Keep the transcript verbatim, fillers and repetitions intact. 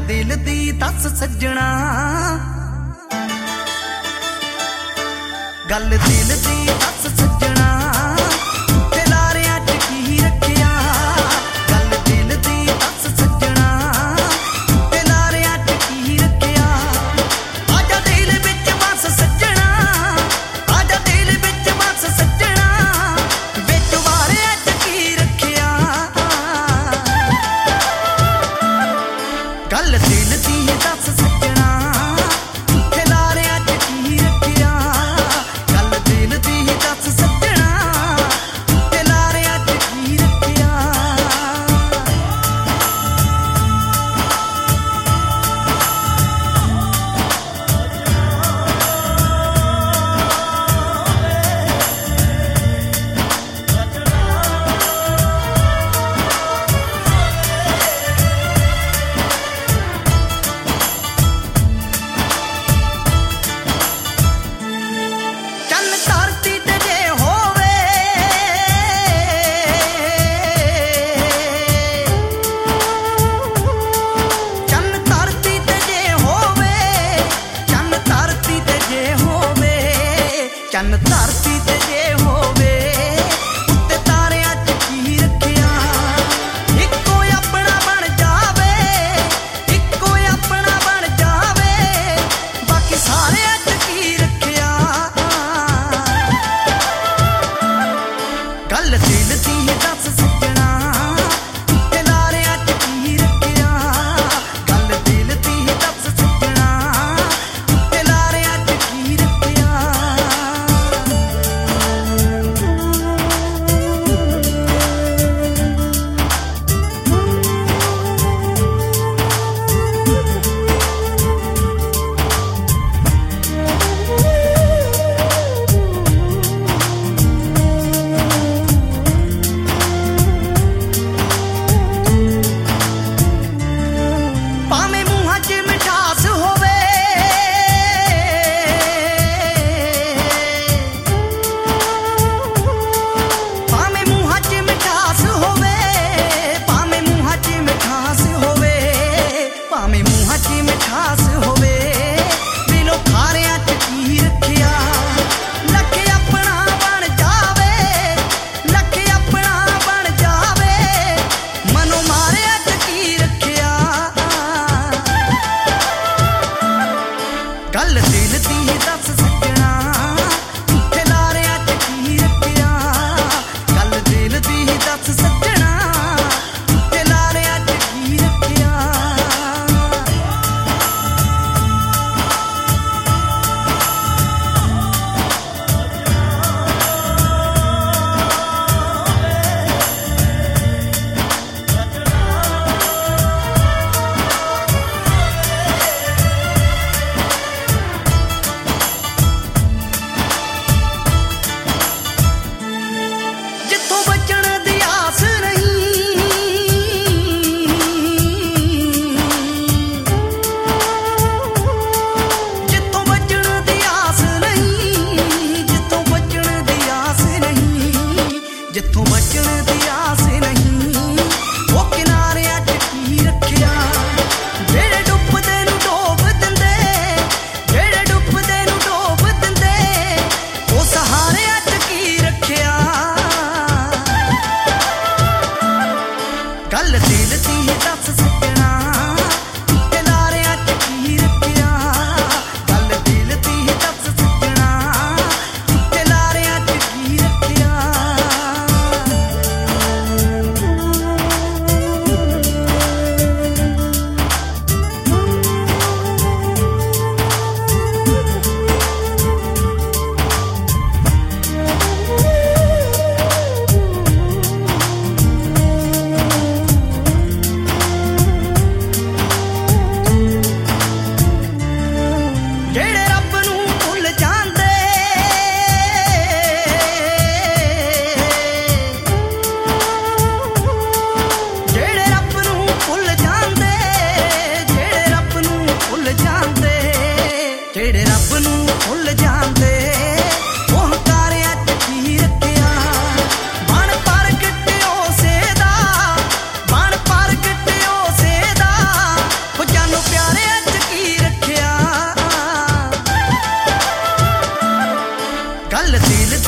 दिल दी दस सज्जणा, गल दिल दी दस सज्जणा, ते लारियां च की रखिया। गल दिल दी दस सज्जणा, ते लारियां च की रखिया। आजा दिल विच बस सज्जणा, आजा दिल विच बस सज्जणा, विच वारियां च की रखिया। गल दिल दी दस सज्जणा, ते लारियां च की रखिया। गल दिल दी दस सज्जणा, ते लारियां च की रखिया। चल धरती ते जे होवे, चल धरती ते जे होवे, चल धरती ते जे होवे, चल धरती ते जे होवे, उत्ते तारियां च की रखिया। इक्को अपना बन जावे, इक्को अपना बन जावे, बाकी सारियां च की रखिया। गल दिल दी दस सज्जणा, ते लारियां च की रखिया। गल दिल दी दस सज्जणा, ते लारियां च की रखिया। ਤਹਿਸੀਲ